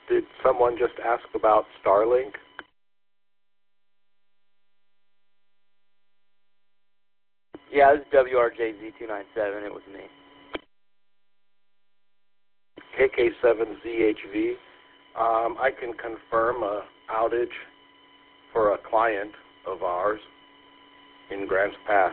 Did someone just ask about Starlink? Yeah, this is WRJZ297. It was me. KK7ZHV. I can confirm a outage for a client of ours in Grants Pass.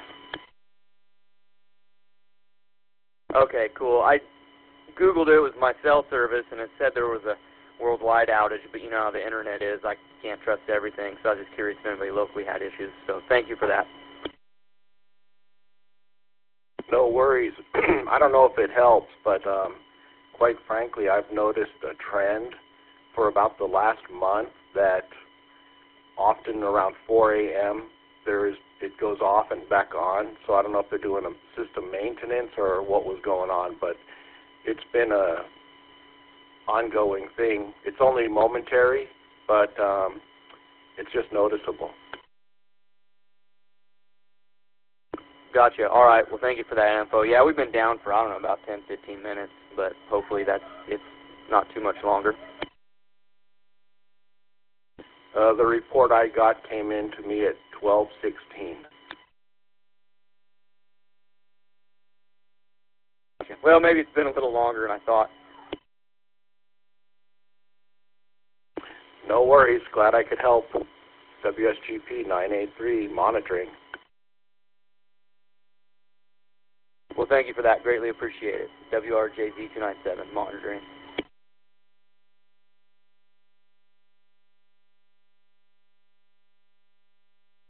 Okay, cool. I Googled it with my cell service, and it said there was a worldwide outage, but you know how the internet is. I can't trust everything, so I was just curious if anybody locally had issues. So thank you for that. No worries. I don't know if it helps, but quite frankly, I've noticed a trend for about the last month that often around 4 a.m. it goes off and back on. So I don't know if they're doing a system maintenance or what was going on, but it's been a ongoing thing. It's only momentary, but it's just noticeable. Gotcha. All right. Well, thank you for that info. Yeah, we've been down for, I don't know, about 10, 15 minutes, but hopefully it's not too much longer. The report I got came in to me at 12:16. Well, maybe it's been a little longer than I thought. No worries. Glad I could help. WSGP 983 monitoring. Well, thank you for that. Greatly appreciate it. WRJZ297 monitoring.